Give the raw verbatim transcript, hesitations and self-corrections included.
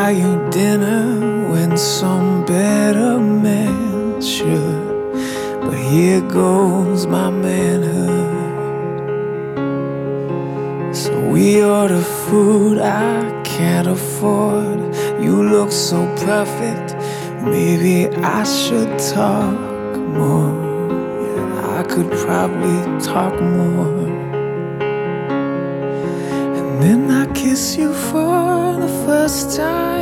Buy you dinner when some better man should, but here goes my manhood. So we order food I can't afford. You look so perfect, maybe I should talk more. Yeah, I could probably talk more. And then I kiss you for the first time.